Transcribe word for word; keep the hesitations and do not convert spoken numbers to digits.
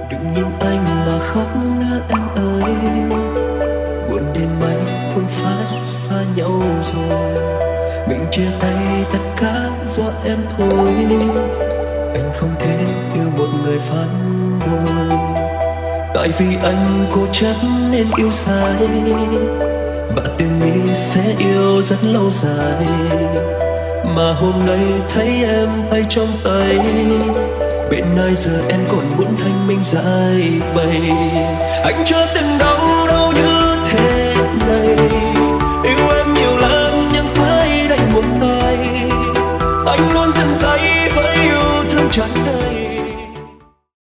Đừng nhìn anh mà khóc nữa em ơi, buồn đến mấy không phải xa nhau rồi. Mình chia tay tất cả do em thôi. Anh không thể yêu một người phản bội, tại vì anh cố chấp nên yêu sai. Và từng nghĩ sẽ yêu rất lâu dài, mà hôm nay thấy em tay trong tay. Bên ai giờ em còn muốn thanh minh giải bày. Anh chưa từng đau